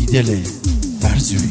دل برزوی.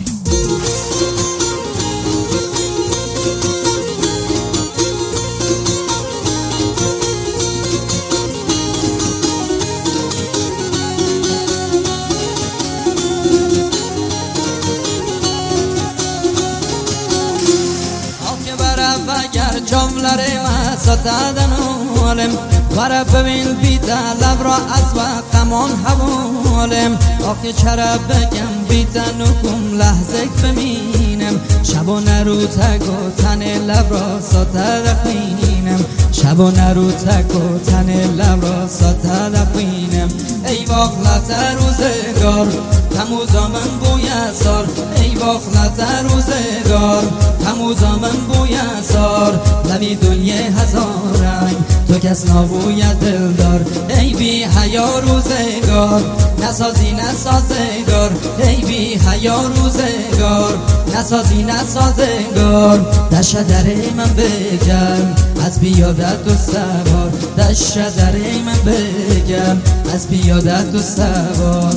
اگر جملر ما ستادن عالم ورا ببین بیتا لب را از وقمان حوالم آخی چرا بگم بیتا نکم لحظه ببینم شب و نرو تک و تن لب را ستاد خوینم شب و نرو تک و تن لب را ستاد خوینم ای باخلت روزگار تموز من بوی سار ای باخلت روزگار تموز من بوی سار لبی دنیا هزار رنگ تو کس نابوی دلدار ای بی حیا روزگار نسازی نسازگار ای بی حیا روزگار نسازی نسازگار دشت در من بگم از بیادت و سوار دشت در من بگم از بیادت و سوار.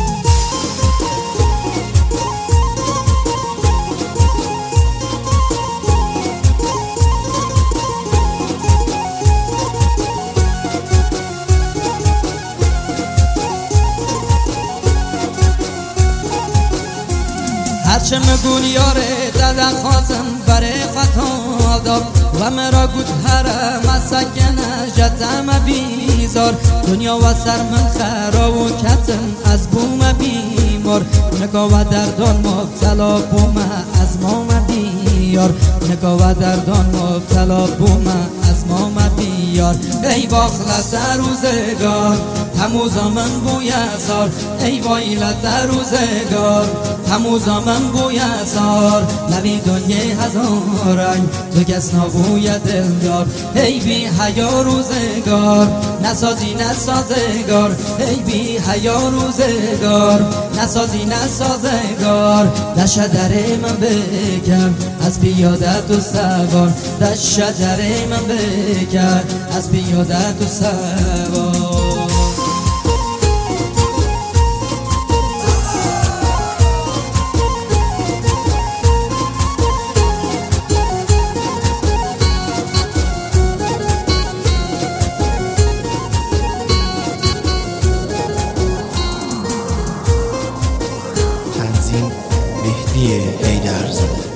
هرچه مگون یاره دادن خواستم برای خطا دار و مرا گود هرم از سکنه جتم بیزار دنیا و سر من خراب و کتم از بوم بیمار نگاه و دردان مبتلا بوم از مام بیار نگاه و دردان مبتلا بوم از مام بیار ای باخلت روزگار تموز من بوی سار ای وایلت روزگار تموز من بوی سار لبی دنیا هزار رنگ تو کس نابوی دلدار ای بی حیا روزگار نسازی نسازگار ای بی حیا روزگار نسازی نسازگار دشت در من بگم از بیادت و سوار دشت در من بگم از بیادت و سوار. تنظیم مهدی حیدرزاده.